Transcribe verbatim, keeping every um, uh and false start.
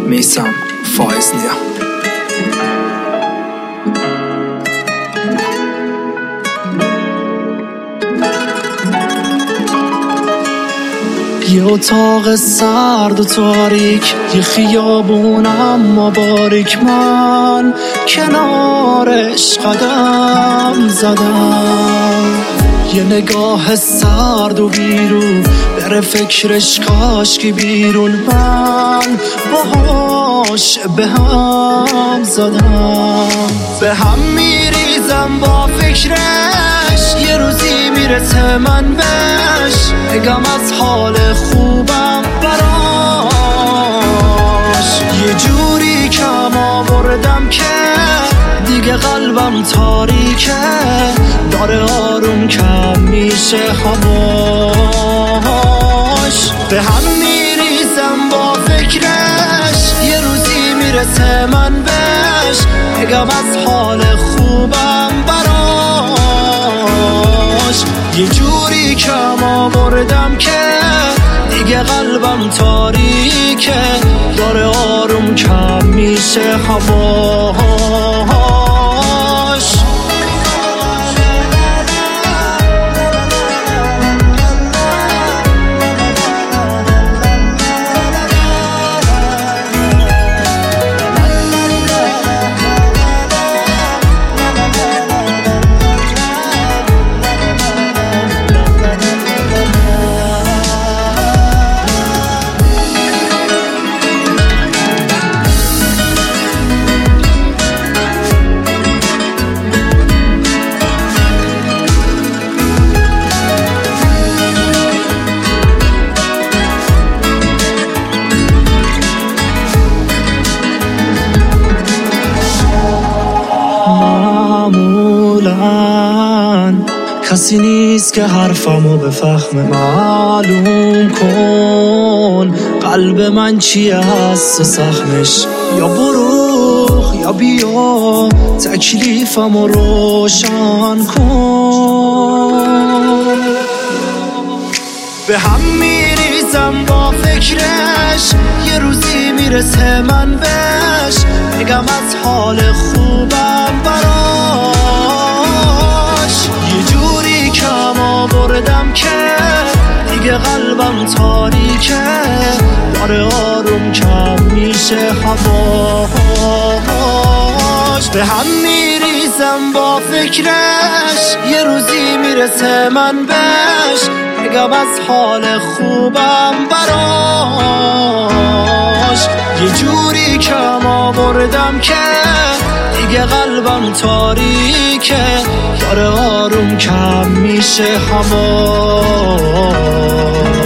میثم فایز نیا. یه اتاق سرد و تاریک، یه خیابون اما باریک، من کنارش قدم زدم. یه نگاه سرد و بیرون بره فکرش کاشکی بیرون، من باهاش به هم زدم. به هم میریزم با فکرش، یه روزی میرسه من بهش، بگم از حال خوبم براش. یه جوری کم آوردم که دیگه قلبم تاریکه، داره آروم کم میشه هواش. به هم میریزم با فکرش، یه روزی میرسه من بهش، بگم از حال خوبم براش. یه جوری کم آوردم که دیگه قلبم تاریکه، داره آروم کم میشه هواش. کسی نیست که حرفمو به فهم معلوم کن، قلب من چیه هست و سخمش، یا بروخ یا بیا تکلیفمو روشن کن. به هم میریزم با فکرش، یه روزی میرسه من بهش، بگم از حال خوبم براش. یه جوری کم آوردم که دیگه قلبم تاریکه، داره آروم کم میشه هواش. به هم میریزم با فکرش، یه روزی میرسه من بهش، بگم از حال خوبم براش. یه جوری کم آوردم که دیگه قلبم تاریکه، داره آروم کم میشه هواش.